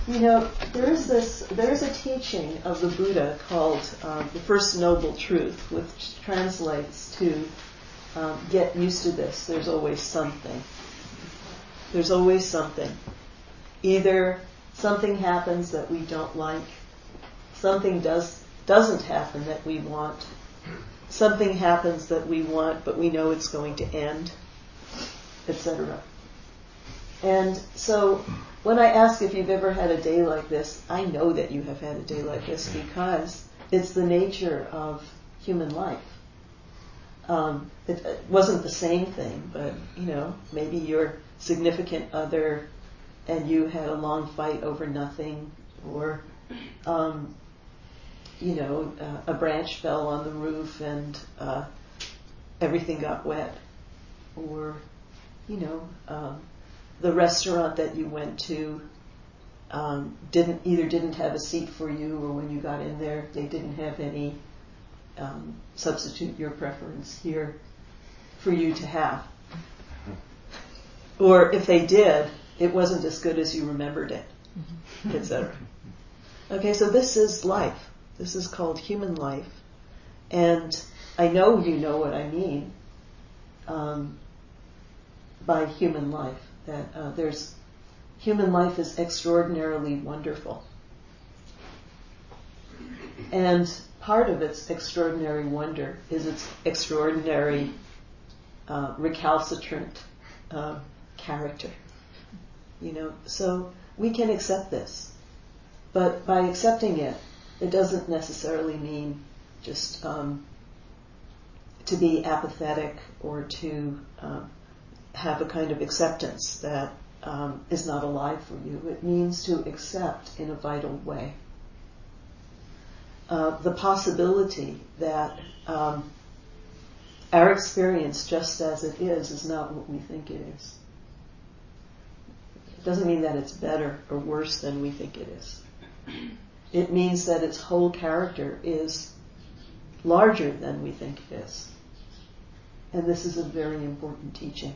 There is a teaching of the Buddha called the First Noble Truth, which translates to get used to this. There's always something. There's always something. Either something happens that we don't like, something doesn't happen that we want, something happens that we want but we know it's going to end, etc. And so when I ask if you've ever had a day like this, I know that you have had a day like this because it's the nature of human life. It wasn't the same thing, but, maybe your significant other and you had a long fight over nothing, or, a branch fell on the roof and everything got wet, or, the restaurant that you went to didn't have a seat for you, or when you got in there, they didn't have any substitute your preference here for you to have. Or if they did, it wasn't as good as you remembered it, etc. Okay, so this is life. This is called human life. And I know you know what I mean by human life. That human life is extraordinarily wonderful. And part of its extraordinary wonder is its extraordinary recalcitrant character. So we can accept this. But by accepting it, it doesn't necessarily mean just to be apathetic or to have a kind of acceptance that is not alive for you. It means to accept in a vital way the possibility that our experience, just as it is not what we think it is. It doesn't mean that it's better or worse than we think it is. It means that its whole character is larger than we think it is. And this is a very important teaching.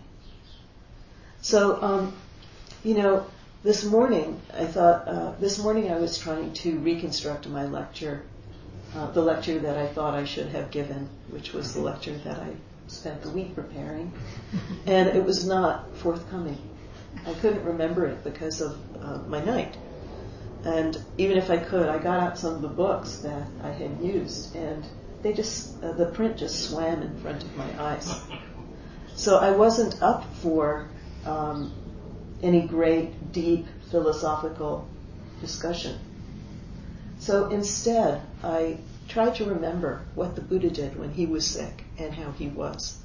So, this morning I was trying to reconstruct my lecture, the lecture that I thought I should have given, which was the lecture that I spent the week preparing, and it was not forthcoming. I couldn't remember it because of my night. And even if I could, I got out some of the books that I had used, and the print just swam in front of my eyes. So I wasn't up for any great, deep, philosophical discussion. So instead, I tried to remember what the Buddha did when he was sick and how he was.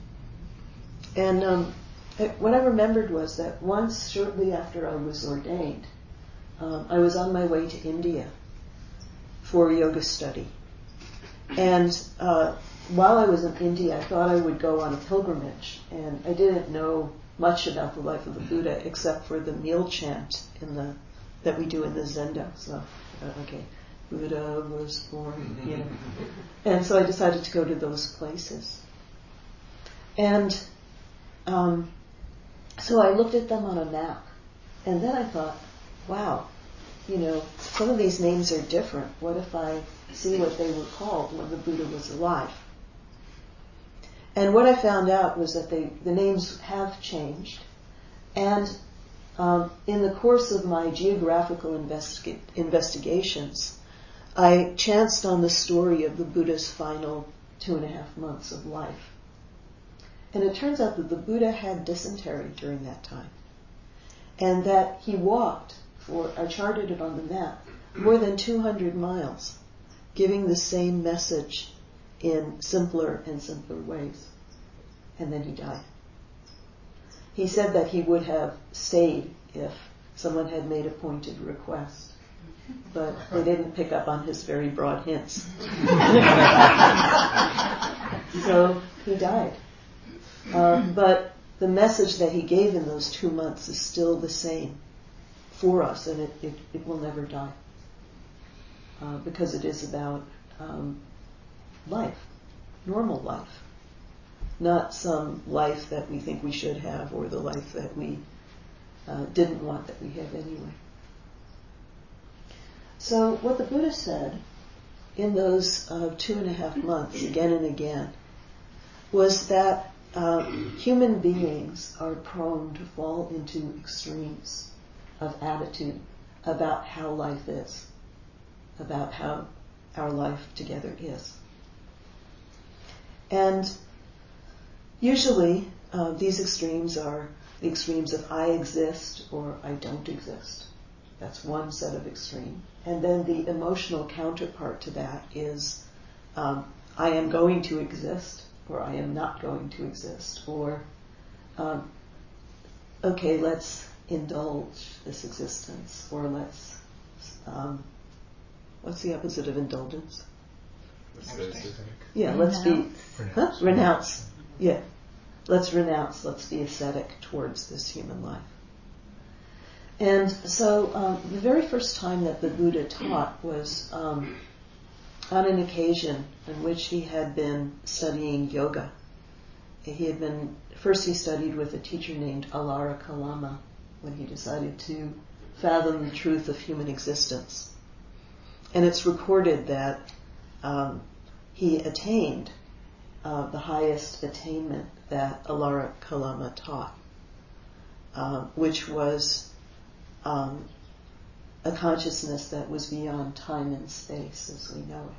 And what I remembered was that once, shortly after I was ordained, I was on my way to India for yoga study. And while I was in India, I thought I would go on a pilgrimage, and I didn't know much about the life of the Buddha except for the meal chant that we do in the Zendo. So, Buddha was born, And so I decided to go to those places. And so I looked at them on a map, and then I thought, wow, some of these names are different. What if I see what they were called when the Buddha was alive? And what I found out was that the names have changed. And in the course of my geographical investigations, I chanced on the story of the Buddha's final 2.5 months of life. And it turns out that the Buddha had dysentery during that time. And that he walked I charted it on the map, more than 200 miles, giving the same message in simpler and simpler ways. And then he died. He said that he would have stayed if someone had made a pointed request, but they didn't pick up on his very broad hints. So he died. But the message that he gave in those 2 months is still the same for us, and it will never die. Because it is about life, normal life, not some life that we think we should have or the life that we didn't want that we have anyway. So what the Buddha said in those 2.5 months, again and again, was that human beings are prone to fall into extremes of attitude about how life is, about how our life together is. And usually these extremes are the extremes of I exist or I don't exist. That's one set of extreme. And then the emotional counterpart to that is I am going to exist or I am not going to exist, or okay, let's indulge this existence, or let's what's the opposite of indulgence? Yeah, let's be renounce. Yeah, let's renounce. Let's be ascetic towards this human life. And so the very first time that the Buddha taught was on an occasion in which he had been studying yoga. First he studied with a teacher named Alara Kalama when he decided to fathom the truth of human existence. And it's recorded that he attained the highest attainment that Alara Kalama taught, which was a consciousness that was beyond time and space as we know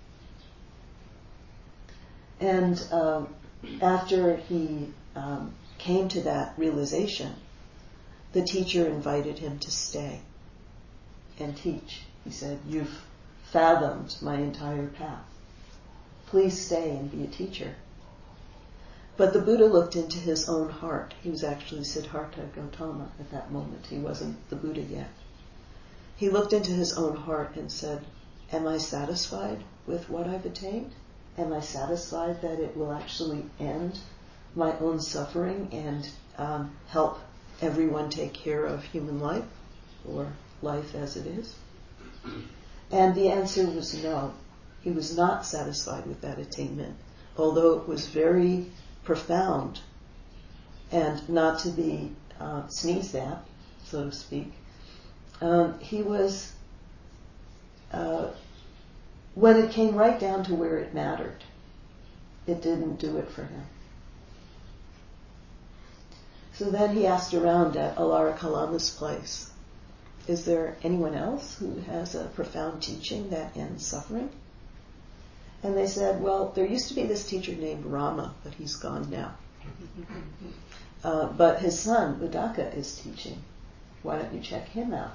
it. And after he came to that realization, the teacher invited him to stay and teach. He said, "You've fathomed my entire path. Please stay and be a teacher." But the Buddha looked into his own heart. He was actually Siddhartha Gautama at that moment. He wasn't the Buddha yet. He looked into his own heart and said, "Am I satisfied with what I've attained? Am I satisfied that it will actually end my own suffering and help everyone take care of human life, or life as it is?" And the answer was no. He was not satisfied with that attainment, although it was very profound and not to be sneezed at, so to speak. He was, when it came right down to where it mattered, it didn't do it for him. So then he asked around at Alara Kalama's place, "Is there anyone else who has a profound teaching that ends suffering?" And they said, "Well, there used to be this teacher named Rama, but he's gone now. But his son, Uddaka, is teaching. Why don't you check him out?"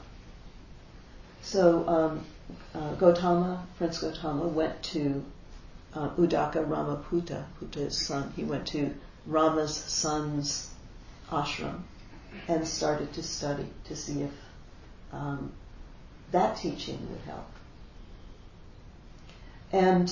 So Prince Gautama went to Uddaka Ramaputta, Putta's son. He went to Rama's son's ashram and started to study to see if that teaching would help. And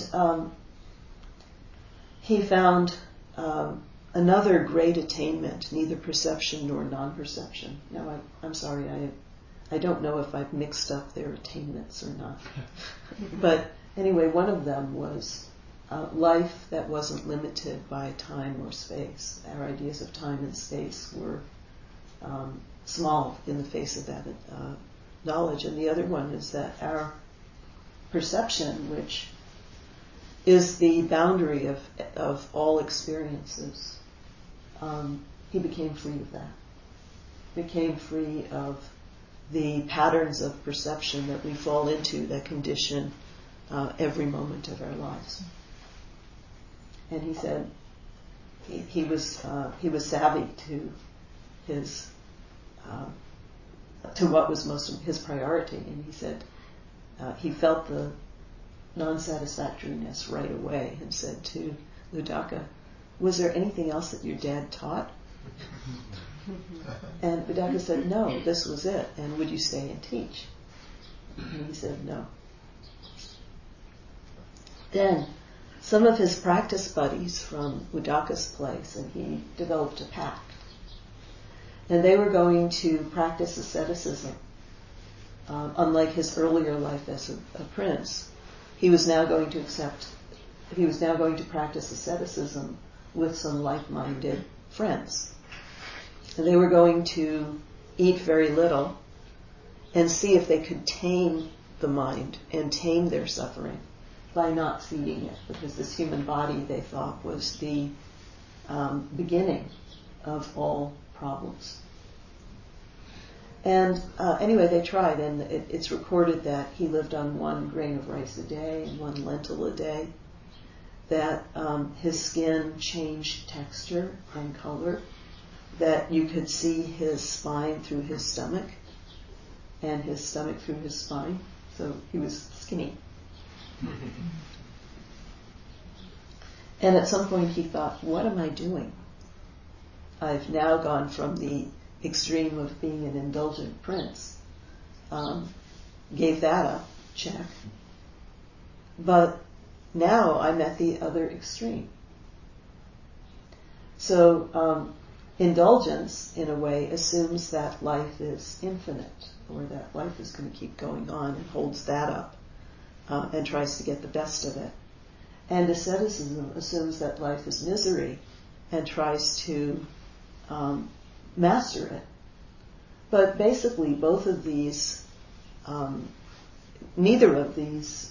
he found another great attainment, neither perception nor non-perception. Now, I'm sorry, I don't know if I've mixed up their attainments or not. But anyway, one of them was life that wasn't limited by time or space. Our ideas of time and space were small in the face of that knowledge. And the other one is that our perception, which is the boundary of all experiences, he became free of that. Became free of the patterns of perception that we fall into that condition every moment of our lives. And he said he was savvy to his to what was most his priority, and he said he felt the non-satisfactoriness right away and said to Uddaka, "Was there anything else that your dad taught?" And Uddaka said, "No, this was it. And would you stay and teach?" And he said, "No." Then some of his practice buddies from Uddaka's place, and he developed a pact. And they were going to practice asceticism. Unlike his earlier life as a prince, he was now going to practice asceticism with some like-minded friends. And they were going to eat very little and see if they could tame the mind and tame their suffering by not feeding it, because this human body, they thought, was the beginning of all problems. And anyway, they tried, and it's recorded that he lived on 1 grain of rice a day and 1 lentil a day, that his skin changed texture and color, that you could see his spine through his stomach, and his stomach through his spine, so he was skinny. And at some point he thought, what am I doing? I've now gone from the extreme of being an indulgent prince, gave that up, check. But now I'm at the other extreme. So indulgence, in a way, assumes that life is infinite, or that life is going to keep going on, and holds that up and tries to get the best of it. And asceticism assumes that life is misery and tries to master it. But basically, both of these, neither of these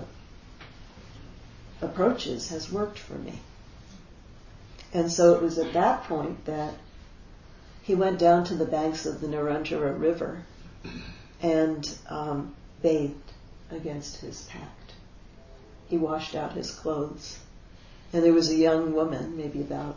approaches has worked for me. And so it was at that point that he went down to the banks of the Narantara River and bathed against his pact. He washed out his clothes, and there was a young woman, maybe about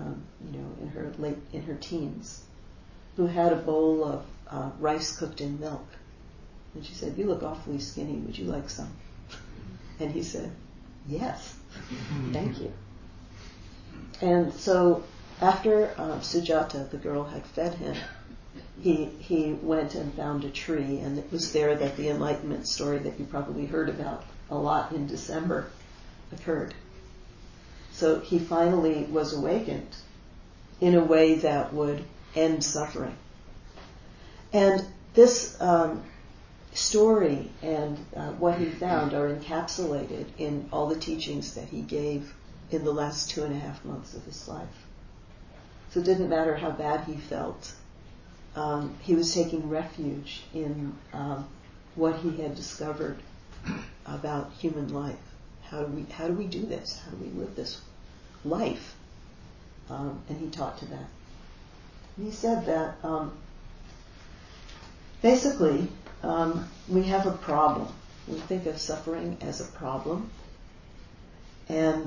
in her teens, who had a bowl of rice cooked in milk, and she said, "You look awfully skinny. Would you like some?" And he said, "Yes, thank you." And so after Sujata, the girl, had fed him, he went and found a tree, and it was there that the Enlightenment story that you probably heard about a lot in December occurred. So he finally was awakened in a way that would end suffering. And this story and what he found are encapsulated in all the teachings that he gave in the last 2.5 months of his life. So it didn't matter how bad he felt. He was taking refuge in what he had discovered about human life. How do we do this? How do we live this life? And he taught to that. And he said that basically we have a problem. We think of suffering as a problem, and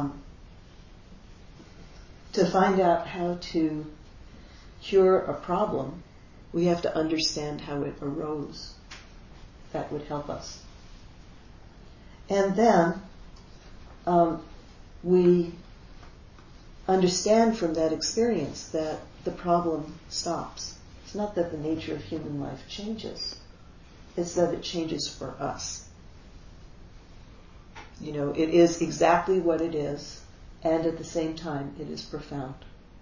to find out how to cure a problem, we have to understand how it arose. That would help us. And then we understand from that experience that the problem stops. It's not that the nature of human life changes. It's that it changes for us. It is exactly what it is, and at the same time it is profound.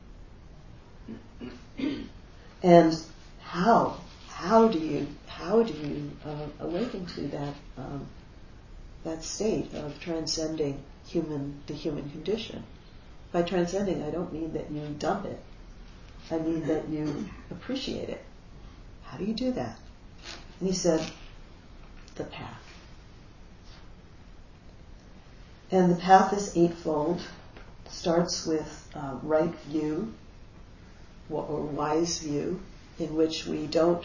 And how do you awaken to that state of transcending the human condition? By transcending, I don't mean that you dump it. I mean that you appreciate it. How do you do that? And he said, the path. And the path is eightfold. Starts with right view, or wise view, in which we don't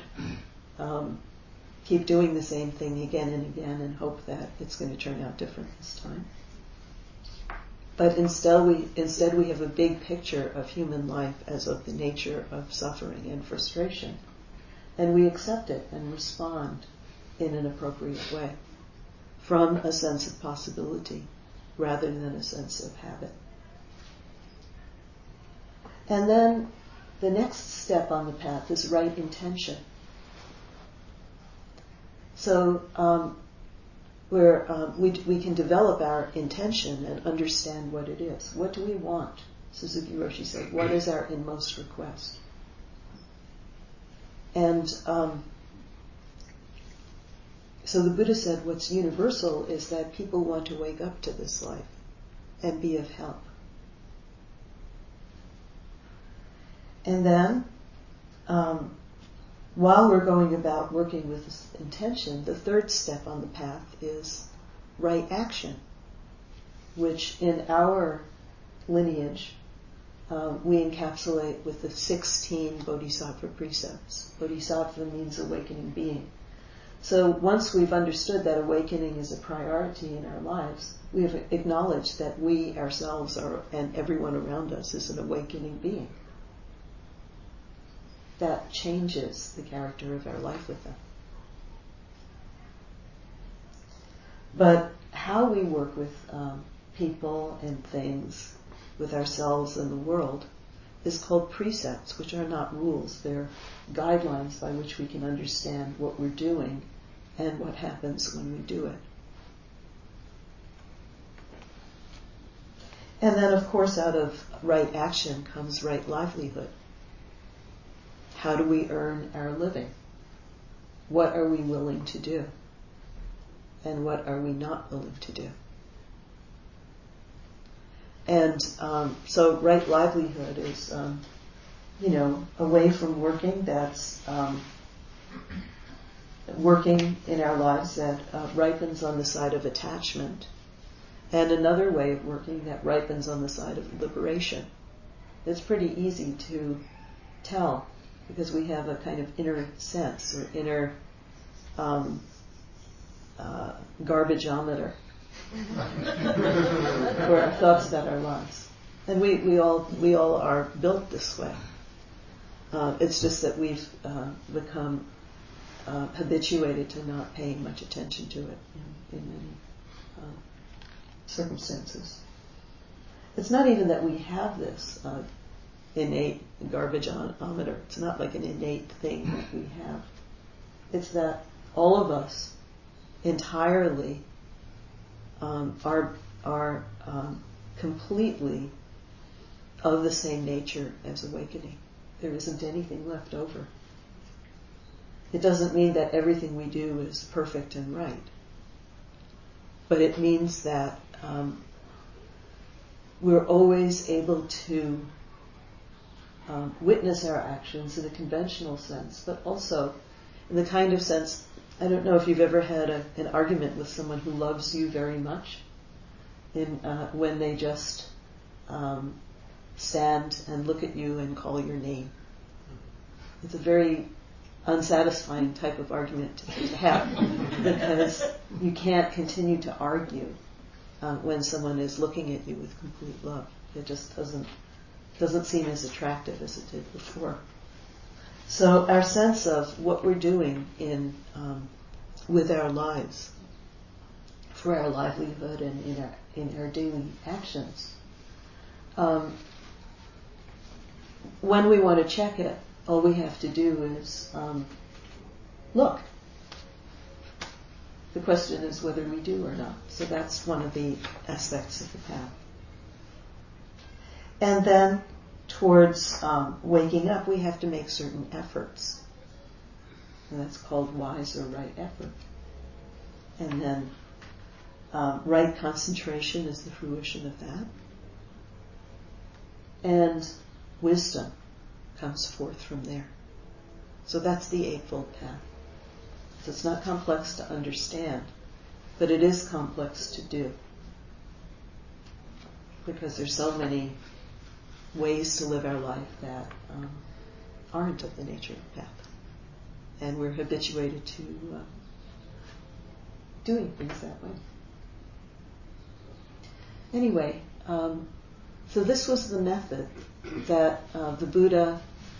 keep doing the same thing again and again and hope that it's going to turn out different this time. But instead we have a big picture of human life as of the nature of suffering and frustration. And we accept it and respond in an appropriate way from a sense of possibility rather than a sense of habit. And then the next step on the path is right intention. So we can develop our intention and understand what it is. What do we want? Suzuki Roshi said, what is our inmost request? And so the Buddha said what's universal is that people want to wake up to this life and be of help. And then while we're going about working with this intention, the third step on the path is right action, which in our lineage we encapsulate with the 16 Bodhisattva precepts. Bodhisattva means awakening being. So once we've understood that awakening is a priority in our lives, we have acknowledged that we ourselves are, and everyone around us is an awakening being. That changes the character of our life with them. But how we work with people and things, with ourselves and the world, is called precepts, which are not rules. They're guidelines by which we can understand what we're doing and what happens when we do it. And then, of course, out of right action comes right livelihood. How do we earn our living? What are we willing to do? And what are we not willing to do? And so right livelihood is, away from working, that's working in our lives that ripens on the side of attachment, and another way of working that ripens on the side of liberation. It's pretty easy to tell because we have a kind of inner sense or inner garbageometer for our thoughts about our lives. And we all are built this way. It's just that we've become habituated to not paying much attention to it in many circumstances. It's not even that we have this innate garbageometer. It's not like an innate thing that we have. It's that all of us entirely are completely of the same nature as awakening. There isn't anything left over. It doesn't mean that everything we do is perfect and right, but it means that we're always able to witness our actions in a conventional sense, but also in the kind of sense, I don't know if you've ever had an argument with someone who loves you very much, when they just stand and look at you and call your name. It's a very unsatisfying type of argument to have because you can't continue to argue when someone is looking at you with complete love. It just doesn't seem as attractive as it did before. So our sense of what we're doing with our lives, for our livelihood and in our daily actions, when we want to check it, all we have to do is look. The question is whether we do or not. So that's one of the aspects of the path. And then towards waking up, we have to make certain efforts. And that's called wise or right effort. And then right concentration is the fruition of that. And wisdom comes forth from there. So that's the Eightfold Path. So it's not complex to understand, but it is complex to do. Because there's so many ways to live our life that aren't of the nature of the path. And we're habituated to doing things that way. Anyway, so this was the method that the Buddha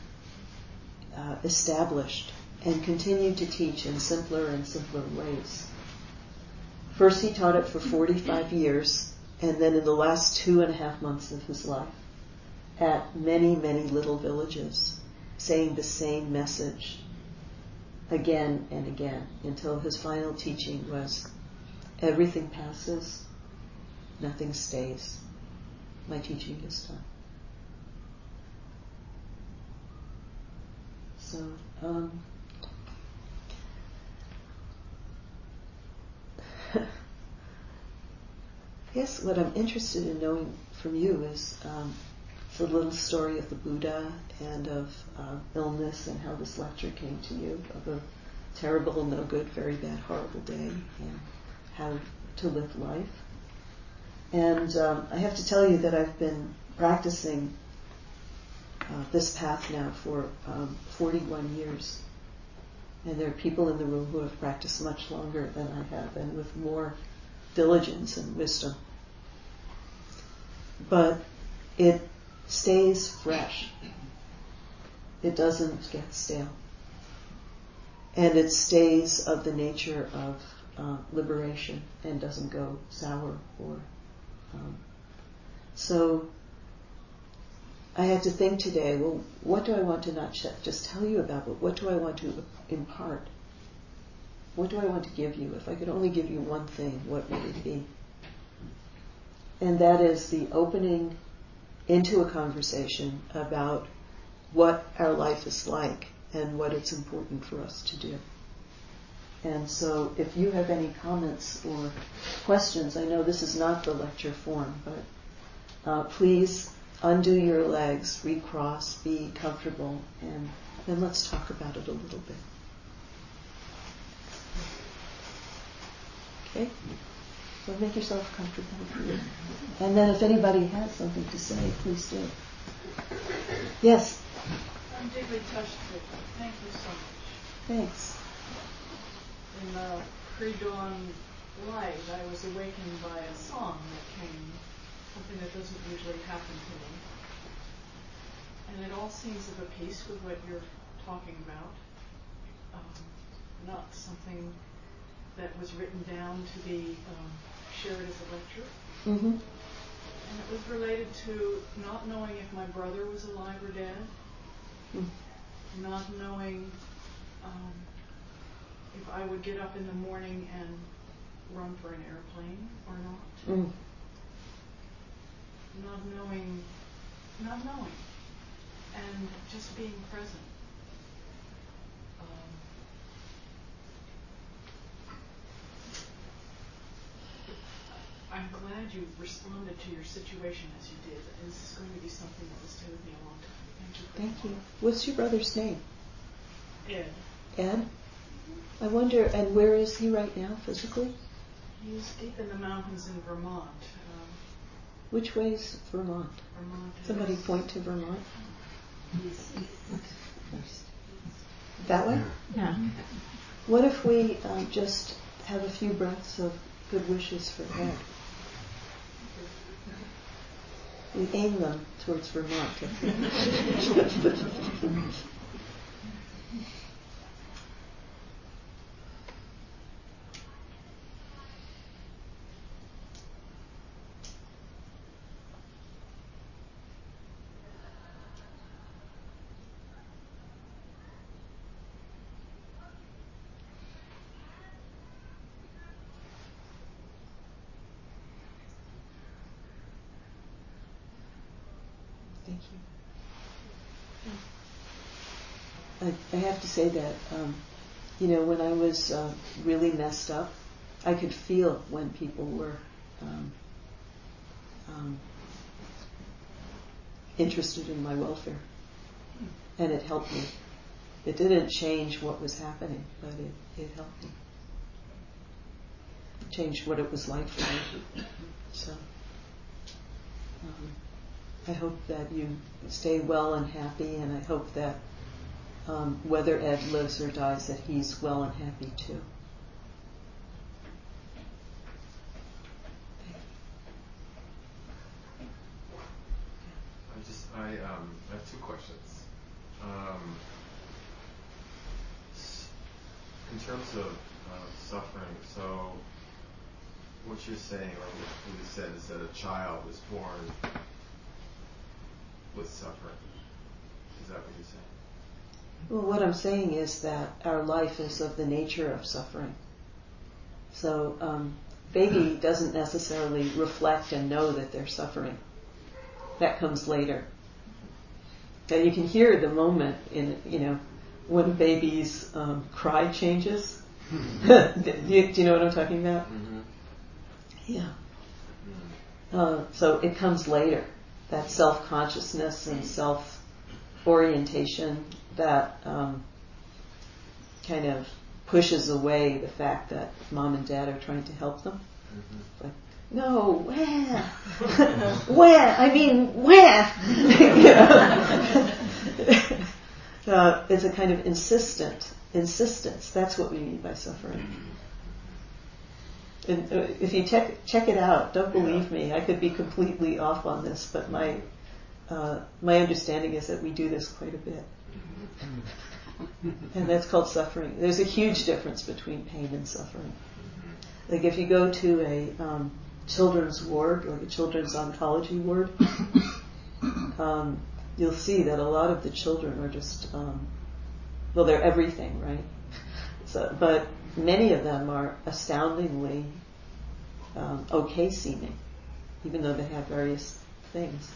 established and continued to teach in simpler and simpler ways. First he taught it for 45 years, and then in the last 2.5 months of his life, at many, many little villages, saying the same message again and again, until his final teaching was, everything passes, nothing stays. My teaching is done. So, I guess what I'm interested in knowing from you is, It's a little story of the Buddha and of illness and how this lecture came to you, of a terrible, no good, very bad, horrible day, and how to live life. And I have to tell you that I've been practicing this path now for 41 years. And there are people in the room who have practiced much longer than I have and with more diligence and wisdom. But it stays fresh. It doesn't get stale. And it stays of the nature of liberation and doesn't go sour or... So I had to think today, well, what do I want to not just tell you about, but what do I want to impart? What do I want to give you? If I could only give you one thing, what would it be? And that is the opening into a conversation about what our life is like and what it's important for us to do. And so if you have any comments or questions, I know this is not the lecture form, but please undo your legs, recross, be comfortable, and then let's talk about it a little bit. Okay? So make yourself comfortable. And then if anybody has something to say, please do. Yes? I'm deeply touched with you. Thank you so much. Thanks. In the pre-dawn light, I was awakened by a song that came, something that doesn't usually happen to me. And it all seems of a piece with what you're talking about. Not something that was written down to be shared as a lecture. Mm-hmm. And it was related to not knowing if my brother was alive or dead. Not knowing if I would get up in the morning and run for an airplane or not. Not knowing, and just being present. I'm glad you responded to your situation as you did, and this is going to be something that will stay with me a long time. Thank you. Thank you. What's your brother's name? Ed. Ed? Mm-hmm. I wonder, and where is he right now physically? He's deep in the mountains in Vermont. Which way is Vermont? Vermont. Somebody point to Vermont. That way? Yeah. What if we just have a few breaths of good wishes for Ed? We aim them towards Vermont. Thank you. I have to say that, when I was really messed up, I could feel when people were interested in my welfare. And it helped me. It didn't change what was happening, but it helped me. It changed what it was like for me. So, I hope that you stay well and happy, and I hope that whether Ed lives or dies, that he's well and happy too. I have two questions. In terms of suffering, so what you're saying, or what you said, is that a child is born with suffering. Is that what you're saying? Well, what I'm saying is that our life is of the nature of suffering. So, baby doesn't necessarily reflect and know that they're suffering. That comes later. Now you can hear the moment in, when a baby's cry changes. Do you know what I'm talking about? Mm-hmm. Yeah. So it comes later. that self-consciousness and self-orientation that kind of pushes away the fact that mom and dad are trying to help them. Mm-hmm. Like, no, where? Where? I mean, where? It's a kind of insistence. That's what we mean by suffering. And if you check it out, don't believe me. I could be completely off on this, but my understanding is that we do this quite a bit. And that's called suffering. There's a huge difference between pain and suffering. Like if you go to a children's ward, like a children's oncology ward, you'll see that a lot of the children are just, they're everything, right? So, but many of them are astoundingly okay seeming, even though they have various things.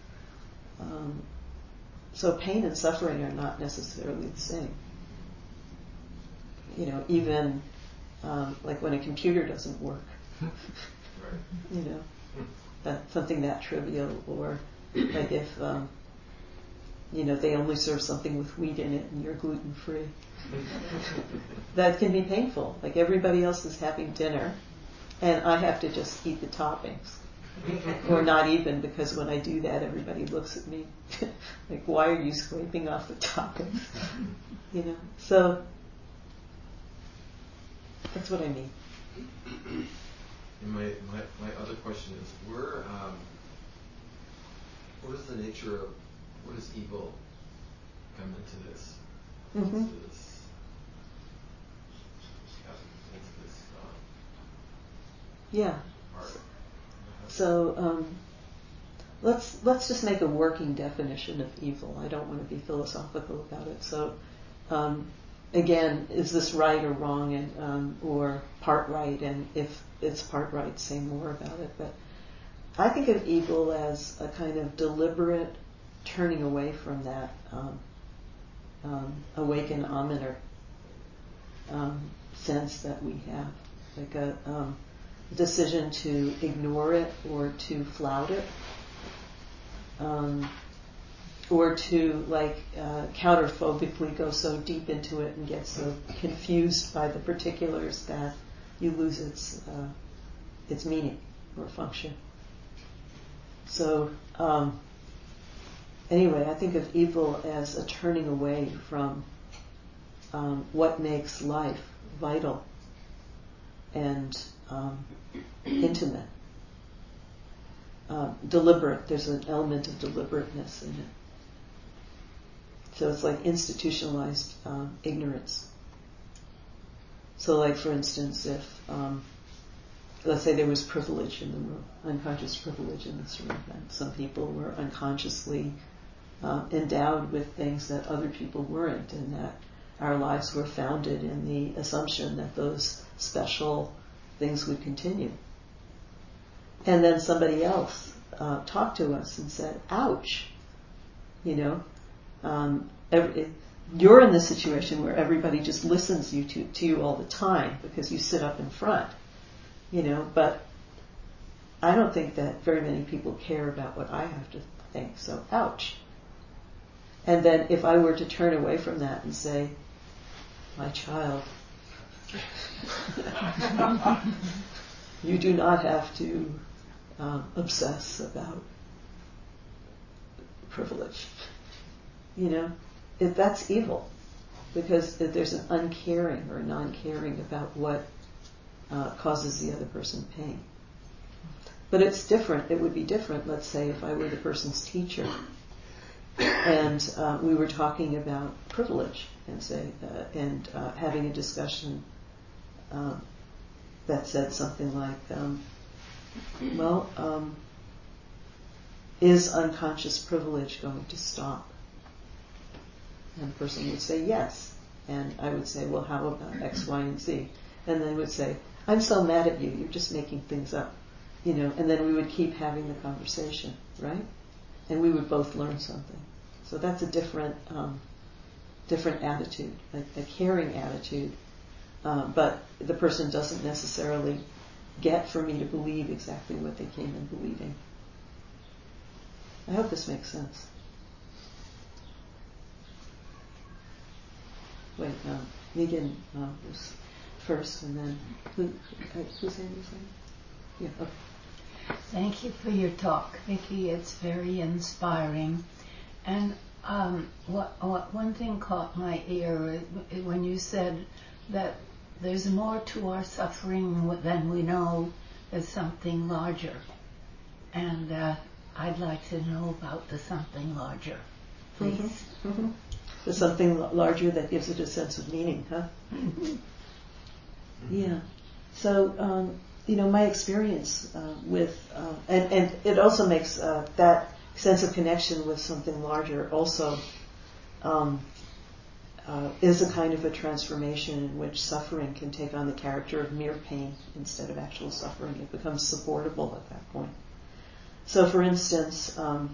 So pain and suffering are not necessarily the same. Even like when a computer doesn't work, that's something that trivial, or like if they only serve something with wheat in it and you're gluten free. That can be painful. Like everybody else is having dinner and I have to just eat the toppings. Or not even, because when I do that everybody looks at me like, why are you scraping off the toppings? So that's what I mean. And my other question is, what is the nature of, what does evil come into this? Mm-hmm. Into this yeah. art. So let's just make a working definition of evil. I don't want to be philosophical about it. So again, is this right or wrong, and or part right? And if it's part right, say more about it. But I think of evil as a kind of deliberate turning away from that awakened omnitor sense that we have, like a decision to ignore it or to flout it, or to counterphobically go so deep into it and get so confused by the particulars that you lose its meaning or function. So anyway, I think of evil as a turning away from what makes life vital and intimate. Deliberate. There's an element of deliberateness in it. So it's like institutionalized ignorance. So like, for instance, if let's say there was privilege in the room, unconscious privilege in this room, and some people were unconsciously endowed with things that other people weren't, and that our lives were founded in the assumption that those special things would continue. And then somebody else talked to us and said, ouch, you're in the situation where everybody just listens to you all the time because you sit up in front, but I don't think that very many people care about what I have to think, so ouch. And then if I were to turn away from that and say, my child, you do not have to obsess about privilege. That's evil, because there's an uncaring or non-caring about what causes the other person pain. But it's different. It would be different, let's say, if I were the person's teacher and we were talking about privilege and having a discussion that said something like, is unconscious privilege going to stop? And the person would say yes. And I would say, well, how about X, Y, and Z? And they would say, I'm so mad at you, you're just making things up. And then we would keep having the conversation, right? And we would both learn something. So that's a different attitude, a caring attitude. But the person doesn't necessarily get for me to believe exactly what they came in believing. I hope this makes sense. Wait, Megan was first, and then who's saying? Yeah. Okay. Thank you for your talk, Vicki. It's very inspiring. And one thing caught my ear when you said that there's more to our suffering than we know. There's something larger. And I'd like to know about the something larger, please. Mm-hmm. Mm-hmm. There's something larger that gives it a sense of meaning, huh? Yeah. So, my experience with, and it also makes that sense of connection with something larger also is a kind of a transformation in which suffering can take on the character of mere pain instead of actual suffering. It becomes supportable at that point. So, for instance,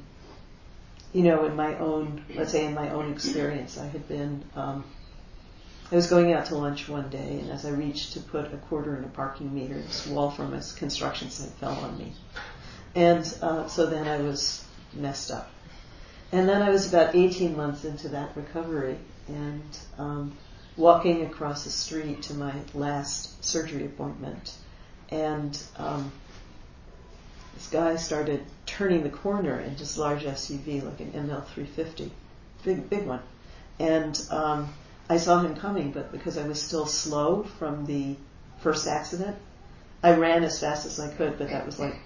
in my own experience, I had been, I was going out to lunch one day, and as I reached to put a quarter in a parking meter, this wall from a construction site fell on me. And so then I was messed up. And then I was about 18 months into that recovery, and walking across the street to my last surgery appointment, and this guy started turning the corner in this large SUV, like an ML350, big one. And I saw him coming, but because I was still slow from the first accident, I ran as fast as I could, but that was like,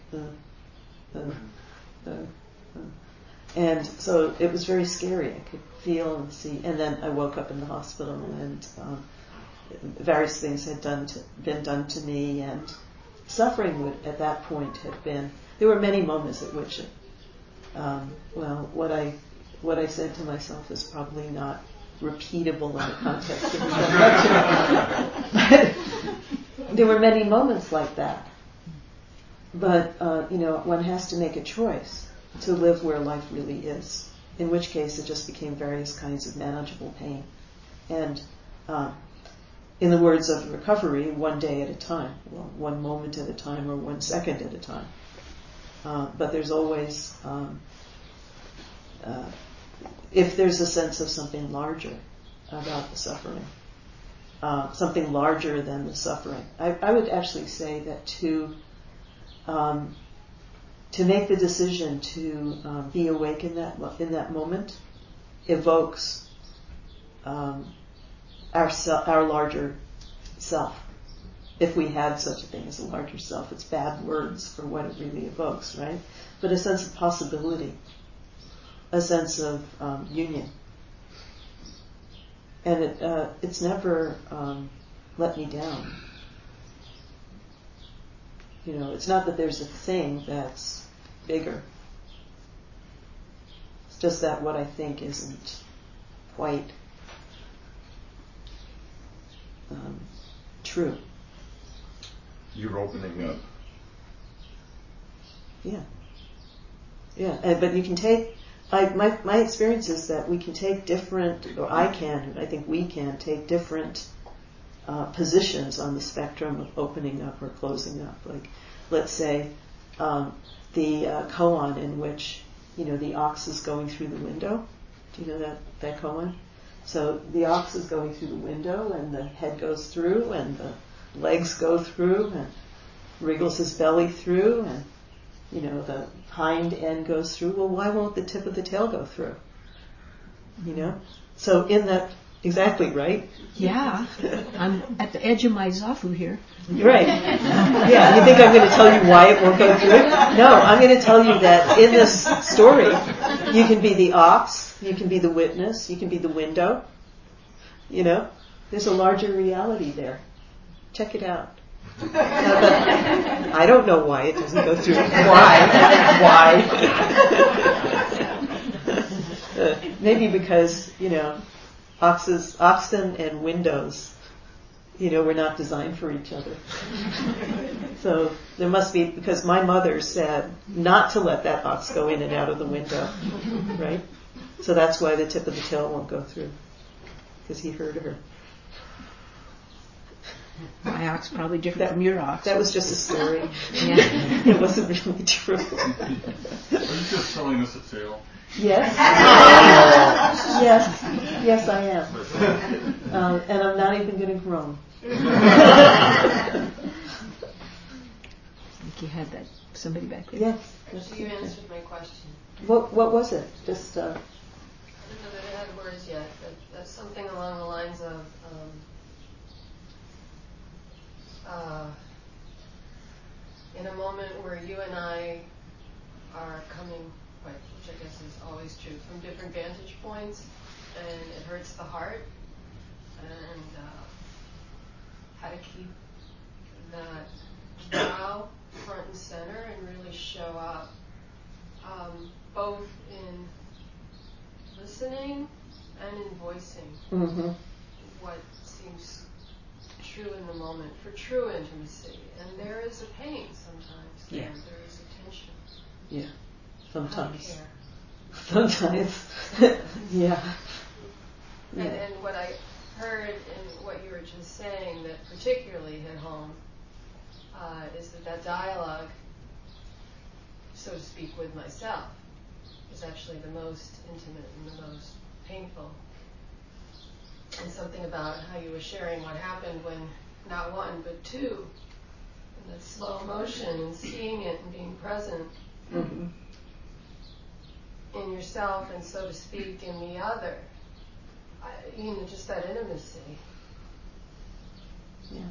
and so it was very scary. I could feel and see. And then I woke up in the hospital, and various things had been done to me, and suffering would, at that point, have been. There were many moments at which, what I said to myself is probably not repeatable in the context of this lecture. But there were many moments like that. But one has to make a choice to live where life really is. In which case, it just became various kinds of manageable pain, and in the words of recovery, one day at a time, well, one moment at a time, or 1 second at a time. But there's always, if there's a sense of something larger about the suffering, something larger than the suffering, I would actually say that to make the decision to be awake in that moment evokes our larger self. If we had such a thing as a larger self, it's bad words for what it really evokes, right? But a sense of possibility, a sense of union, and it's never let me down. It's not that there's a thing that's bigger. It's just that what I think isn't quite true. You're opening up. Yeah. But you can take. My experience is that we can take different, or I think we can take different positions on the spectrum of opening up or closing up. Like, let's say the koan in which the ox is going through the window. Do you know that koan? So the ox is going through the window, and the head goes through, and the legs go through, and wriggles his belly through, and the hind end goes through. Well, why won't the tip of the tail go through? So in that, exactly, right? Yeah, I'm at the edge of my zafu here. Right. Yeah, you think I'm going to tell you why it won't go through? No, I'm going to tell you that in this story, you can be the ox, you can be the witness, you can be the window. There's a larger reality there. Check it out. I don't know why it doesn't go through. Why? Maybe because, oxen and windows, were not designed for each other. So there must be, because my mother said not to let that ox go in and out of the window, right? So that's why the tip of the tail won't go through, because he heard her. My ox probably different from your ox. That was just a story. Yeah. It wasn't really true. Are you just telling us a tale? Yes. Yes, I am. And I'm not even going to groan. I think you had that somebody back there. Yes. So you answered my question. What was it? Just. I don't know that it had words yet, but that's something along the lines of in a moment where you and I are coming, which I guess is always true, from different vantage points, and it hurts the heart, and how to keep that vow front and center and really show up, both in listening and in voicing what seems true in the moment for true intimacy. And there is a pain sometimes. Yeah. There is a tension. Yeah. Sometimes. I don't care. Sometimes. Yeah. And what I heard in what you were just saying that particularly hit home is that dialogue, so to speak, with myself is actually the most intimate and the most painful. And something about how you were sharing what happened when not one but two, and that slow motion and seeing it and being present in yourself and, so to speak, in the other. Just that intimacy. Yeah.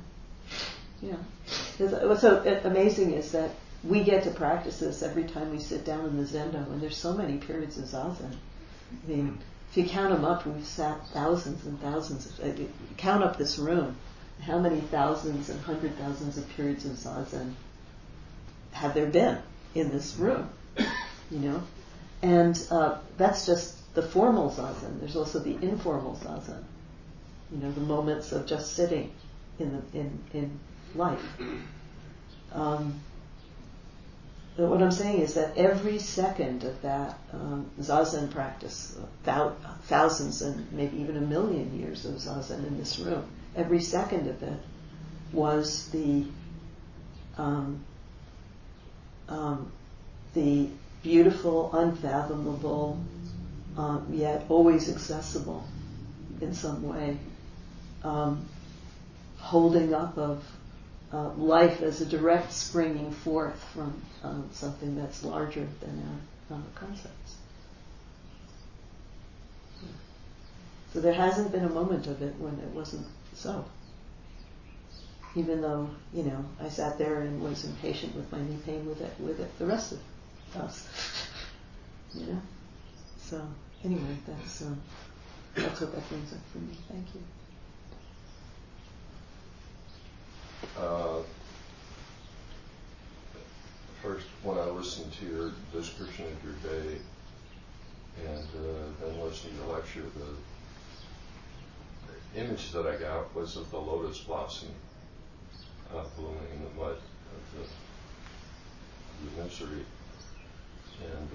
Yeah. What's so amazing is that we get to practice this every time we sit down in the Zendo, and there's so many periods of Zazen. I mean, if you count them up, we've sat thousands and thousands. Count up this room. How many thousands and hundred thousands of periods of Zazen have there been in this room? And that's just the formal Zazen. There's also the informal Zazen. The moments of just sitting in life. What I'm saying is that every second of that Zazen practice, thousands and maybe even 1 million years of Zazen in this room, every second of it was the beautiful, unfathomable, yet always accessible in some way, holding up of life as a direct springing forth from something that's larger than our concepts. So there hasn't been a moment of it when it wasn't so. Even though, I sat there and was impatient with my knee pain with it, the rest of us. So anyway, that's what that brings up for me. Thank you. First, when I listened to your description of your day and then listening to your lecture, the image that I got was of the lotus blossom blooming in the mud of the nursery. And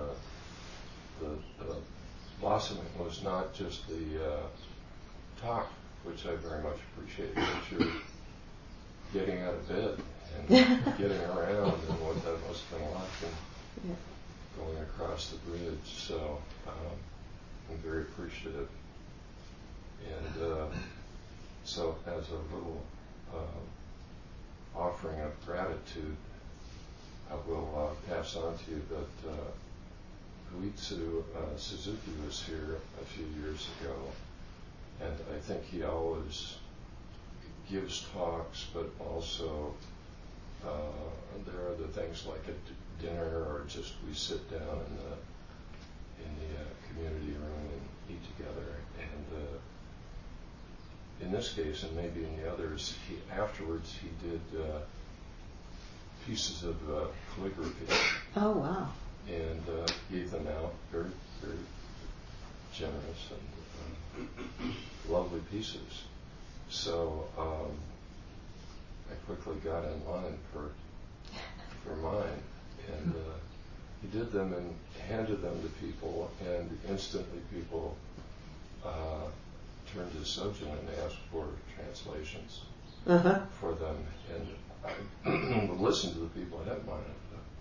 the blossoming was not just the talk, which I very much appreciated, but you're getting out of bed and getting around and what that must have been like and going across the bridge. So I'm very appreciative. And so as a little offering of gratitude, I will pass on to you that Huitsu Suzuki was here a few years ago, and I think he always gives talks, but also there are other things like a dinner or just we sit down in the community room and eat together. And in this case, and maybe in the others, afterwards he did pieces of calligraphy. Oh, wow. And gave them out, very, very generous and lovely pieces. So I quickly got in line for mine, and he did them and handed them to people, and instantly people turned to Sojin and asked for translations. for them. And I would listen to the people ahead of mine and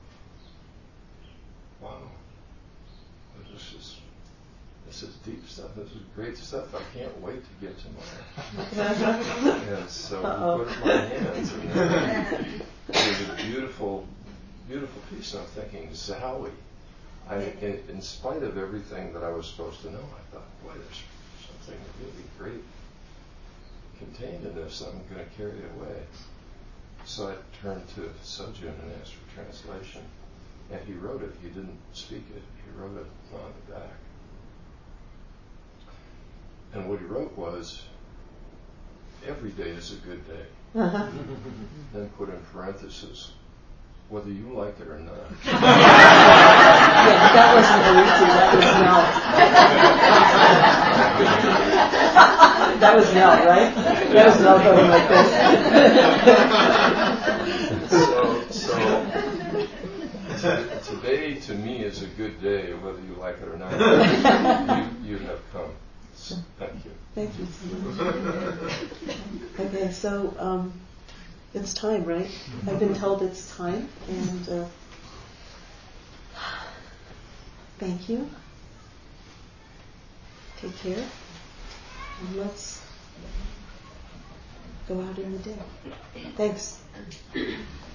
wow, this is deep stuff. This is great stuff. I can't wait to get to mine. And so we put it in my hands, and it was a beautiful, beautiful piece. And I'm thinking, Zowie. In spite of everything that I was supposed to know, I thought, boy, there's something really great contained in this. I'm going to carry it away. So I turned to Sojun and asked for translation. And he wrote it. He didn't speak it. He wrote it on the back. And what he wrote was, every day is a good day. Then put in parentheses, whether you like it or not. Yeah, that wasn't Ariti, that was Mel. That was Mel, right? That was Mel going like this. So today to me is a good day, whether you like it or not. You have come. Thank you. Thank you so much. Okay, so it's time, right? I've been told it's time, and thank you. Take care, and let's go out in the day. Thanks.